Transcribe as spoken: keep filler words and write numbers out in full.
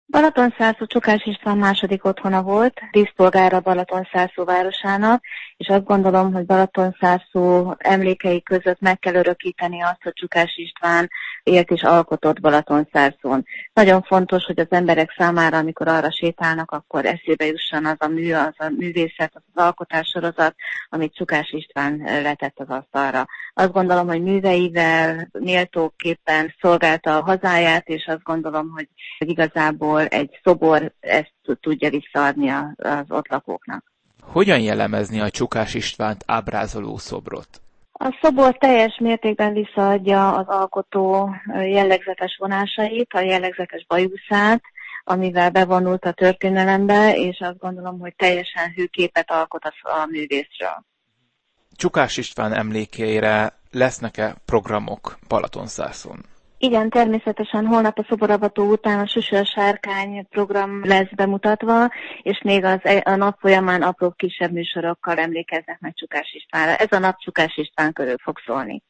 Balatonszárszó Csukás István második otthona volt, díszpolgára Balatonszárszó városának, és azt gondolom, hogy Balatonszárszó emlékei között meg kell örökíteni azt, hogy Csukás István élt és alkotott Balatonszárszón. Nagyon fontos, hogy az emberek számára, amikor arra sétálnak, akkor eszébe jusson az a mű, az a művészet, az az alkotássorozat, amit Csukás István letett az asztalra. Azt gondolom, hogy műveivel méltóképpen szolgálta a hazáját, és azt gondolom, hogy igazából egy szobor ezt tudja visszaadni az ott lakóknak. Hogyan jellemezni a Csukás Istvánt ábrázoló szobrot? A szobor teljes mértékben visszaadja az alkotó jellegzetes vonásait, a jellegzetes bajuszát, amivel bevonult a történelembe, és azt gondolom, hogy teljesen hű képet alkot a művészről. Csukás István emlékére lesznek-e programok Balatonszárszón? Igen, természetesen holnap a szoboravató után a Süsöl Sárkány program lesz bemutatva, és még az, a nap folyamán apró kisebb műsorokkal emlékeznek meg Csukás Istvánra. Ez a nap Csukás István körül fog szólni.